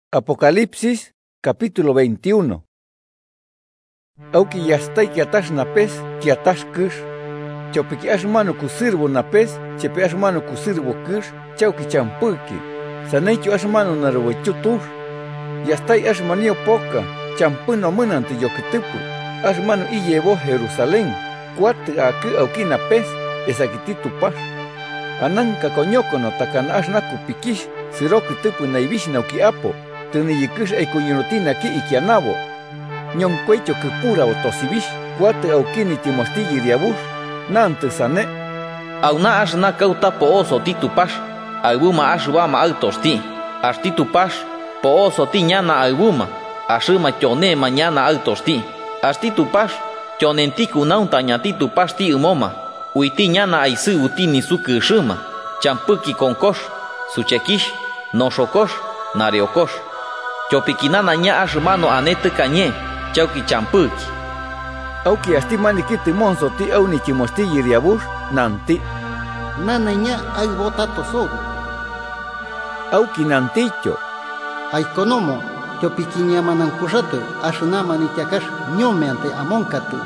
Apocalipsis, capítulo 21. Auki yastai kiatash napes, kiatash kush. Chopiki ashmano kusirbo napes, chepe ashmano kusirbo kush, chauki champuki. Saneichu ashmano narwechu tush. Yastai ashmanio poka, champuno munante yokitupu. Ashmano iyebo Jerusalén, cuate aku auki napes, esakititu pash. Ananka konyokono takana ashnaku pikish, sirokitupu naibish nauki apo. Tuni yikush eikuyonotina ki ikianabo. Nyoncuecho que pura otosibish, cuate aukini timosti riabush, nante sane. Auna ashna kauta pooso titupash, albuma ashwama altosti, astitupash, pooso tiñana albuma, ashuma chone mañana altosti, astitupash, chonentiku nauntaña titupash ti umoma, uitiñana aisu utini sukushuma, champuki konkosh, suchekish, noshokosh, nareokosh. Chopikinana ña ashmano anete kañe, chauki champuki. Auki astimani kiti monzo ti auni chimosti yiriabush, nanti. Nana ña ay botato sogo. Auki nanticho. Ay konomo, chopikiña manankushatu, ashnama ni tiakash ñomeante amonkatu.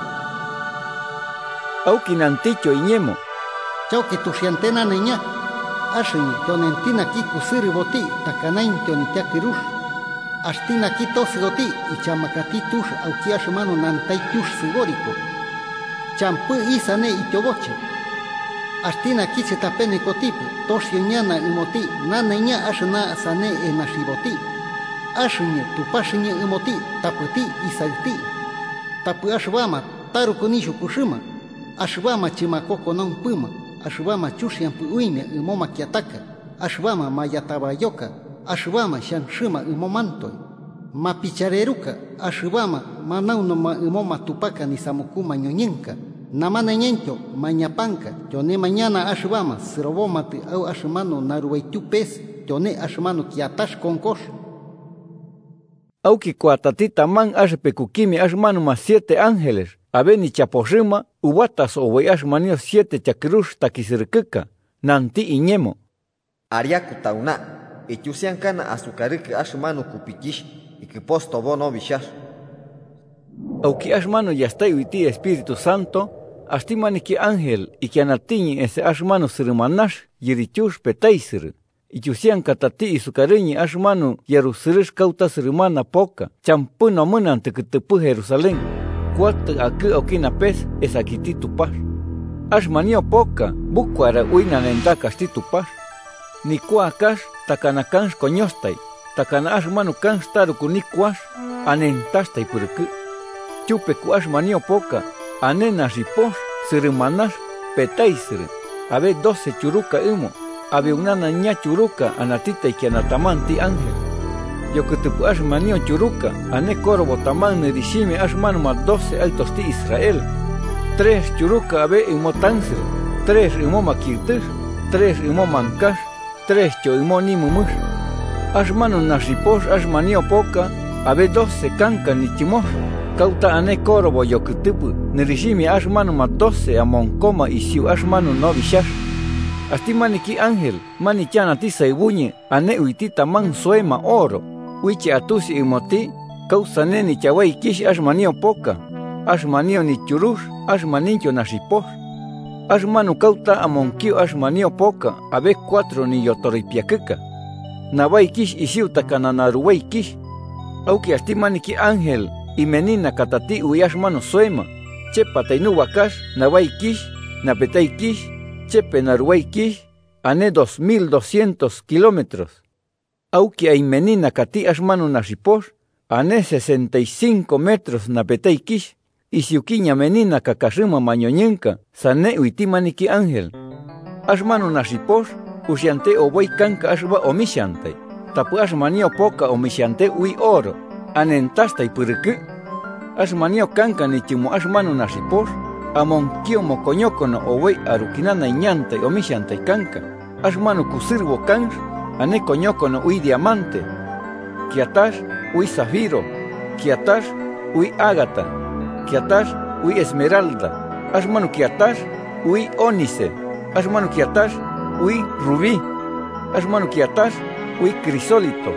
Auki nanticho iñemo. Chauki tushiantena niña, ashini, tionentina kiku siriboti, takanain tionitiakirush. Astina kito sigoti y chamakati tush aukiash mano nantai tush sigorico. Champu isane y toboche. Astina kitse tapene kotipu, toshiñana imoti, naneña ashna sane enashiboti. Ashñe tupashñe imoti, taputi isauti. Tapu ashvama, taru konishu kushima. Ashvama chimakoko non puma. Ashvama chushian puine imoma kiataka. Ashvama mayatabayoka. Ashvama shanshima imomantoy. Mapichareruka, ashvama manauno ma imoma tupaka ni samukuma ñoñenka. Namana ñencho, mañapanka, yone mañana ashvama, sirobomati au ashmano naruaitupes, yone ashmano kiatash konkosh. Auki kuatatita man ashpekukimi ashmano más 7 ángeles, abeni chaposhima, ubatas owe ashmanio 7 chakrush takisirkika, nanti iñemo. Ariaku tauna. Echusian kana azucarik ashmano kupikish y que posto bono bishash. Auki ashmano yastai uiti Espíritu Santo, astimaniki ángel y que anatiñi ese ashmano sirmanash yirichush petaisir. Echusian katati y sucariñi ashmano yarusirish kauta sirmana poka, champuno munante que tepu Jerusalén. Cuate aku aukina pes es akiti tupash. Ashmanio poka, bukwara uina nendaka stitupash. Ni kuakash takanakans koñostai, takana ashmanu kans taruku ni kuash, anentastai purku. Chupe kuash manio poka, anena riposh, sirmanash, petaisir, ave 12 churuka imo, ave unana ña churuka, anatita y kianatamanti ángel. Yokutupu ashmanio churuka, ane korbo taman nerishime ashmanu ma 12 altos ti Israel. 3 churuka ave imo tansir, 3 imo makirtish, 3 imo mankash, 3 choimoni mumush. Ashmano nashiposh ashmanio poka, ave 12 kanka ni chimosh. Kauta ane korobo yokutupu, nerishimi ashmano ma 12 amonkoma y siu ashmano no bishash. Astimaniki ángel, mani chana tisa ibuñe, ane uitita man suema oro. Uichi atusi imoti, kausa neni chawai kish ashmanio poka. Ashmanio ni churush, ashmanincho nashiposh. Ashmanu kauta amonkio ashmanio poka, ave 4 ni yotoripiakeka. Nawai kish isiu takananaruwai kish. Auki astimaniki ángel, y menina katati ui ashmanu suema. Chepa tainu wakash, nawai kish, napetai kish, chepe naruwai kish, ane 2200 kilómetros. Auki ay menina kati ashmanu nashiposh, ane 65 metros napetai kish. Y siukiña menina kakashima mañoñenka, sane uitimaniki ángel. Ashmanu nashiposh, usiante oboi kanka ashba omishante. Tapu ashmanio poka omishante ui oro, anentasta y purku. Ashmanio kanka ni chimo ashmanu nashiposh, amonkio mokoñokono oboi arukinana iñante omishante kanka. Ashmanu kusirbo kansh, ane koñokono ui diamante. Kiatash ui zafiro, kiatash ui ágata. Kiatash ui esmeralda, ashmanu kiatash ui ónice, ashmanu kiatash ui rubí, ashmanu kiatash ui crisólito,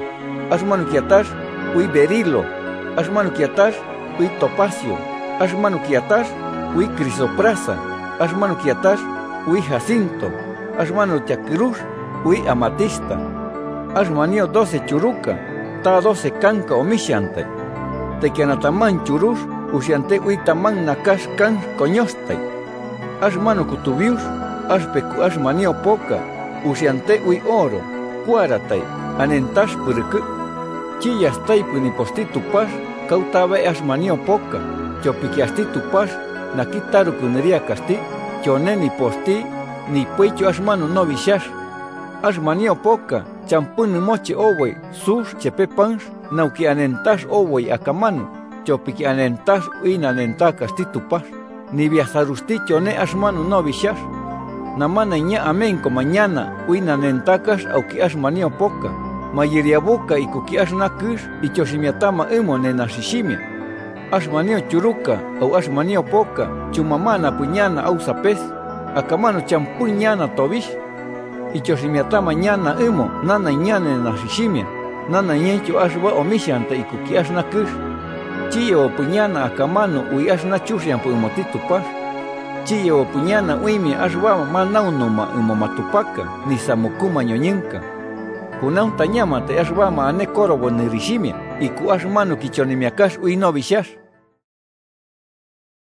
Ashmanu kiatash ui berilo. Ashmanu kiatash ui topacio. Ashmanu kiatash ui crisoprasa. Ashmanu kiatash ui jacinto. Ashmanu tiakirush ui amatista. Ashmanio 12 churuca. Ta 12 canca omishante. Tekianataman churush usiante ui taman nakash kan coñostai. Ashmanu kutubius. Ashpeku ashmanio poca. Usiante ui oro. Cuaratai. Anentash purku. Chillastai punipostitu pas. Cautabe ashmanio poca. Chopiquiastitu pas. Nakitaru kuneria casti. Chone ni posti. Ni puecho ashmanu no vishash. Ashmanio poca. Champun mochi owe. Sus chepepans. Nauki anentash owe akamanu. Chopiqui anentash uin anenta castitu pas. Ni viazarusti chone ashmanu no vishash. Namana ña amenko mañana uin anentakas auki ashmanio poca. Mayiriabuka y kuki ashnakush y choshimiatama emo nenashishimia. Ashmanio churuka au ashmanio poca. Chumamana puñana au sapes. Akamano champuñana tobish. Y choshimiatama ñana emo nana ñana nenashishimia. Nana ñencho ashwa omishanta y kuki ashnakush. Chiyo puñana akamano ui ashnachushian pu emotitu pas. Chiyo puñana uimi ashwa manaunoma umomatupaka ni samukuma ñoñenka. Kunaun tañama te ashwa ma ane korobo nirishimia y ku ashmanu kichonimiakash ui no vishash.